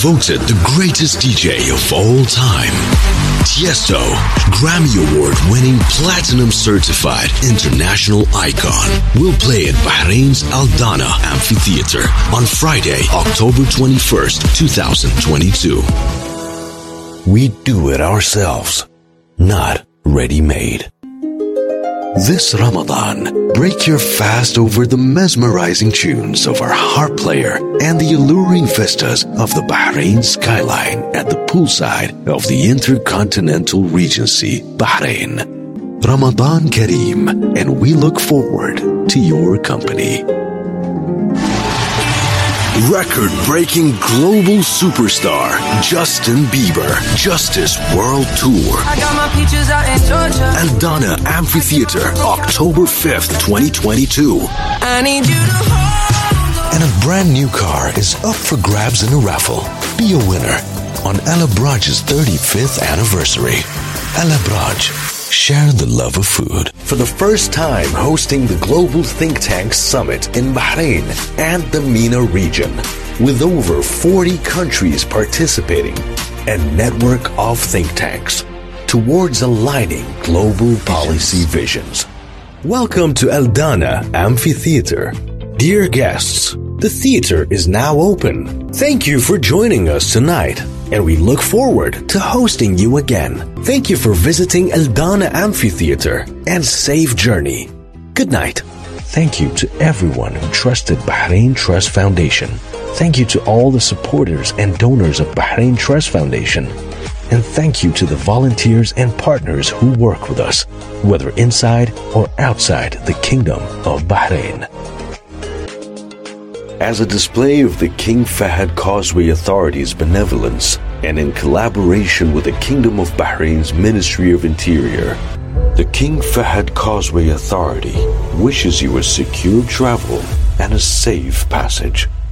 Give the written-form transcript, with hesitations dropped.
voted the greatest DJ of all time. Tiesto, Grammy Award-winning Platinum Certified International Icon, will play at Bahrain's Aldana Amphitheater on Friday, October 21st, 2022. We do it ourselves, not ready-made. This Ramadan, break your fast over the mesmerizing tunes of our harp player and the alluring vistas of the Bahrain skyline at the poolside of the Intercontinental Regency, Bahrain. Ramadan Kareem, and we look forward to your company. Record-breaking global superstar Justin Bieber, Justice World Tour. I got my peaches out in Georgia. Aldana Amphitheater, October 5th, 2022. I need you to hold on. And a brand new car is up for grabs in a raffle. Be a winner on El Abraj's 35th anniversary. El Abraj, share the love of food. For the first time hosting the Global Think Tanks Summit in Bahrain and the MENA region, with over 40 countries participating and network of think tanks towards aligning global policy visions. Welcome to Aldana Amphitheater. Dear guests, the theater is now open. Thank you for joining us tonight, and we look forward to hosting you again. Thank you for visiting Aldana Amphitheater, and safe journey. Good night. Thank you to everyone who trusted Bahrain Trust Foundation. Thank you to all the supporters and donors of Bahrain Trust Foundation. And thank you to the volunteers and partners who work with us, whether inside or outside the Kingdom of Bahrain. As a display of the King Fahd Causeway Authority's benevolence, and in collaboration with the Kingdom of Bahrain's Ministry of Interior, the King Fahd Causeway Authority wishes you a secure travel and a safe passage.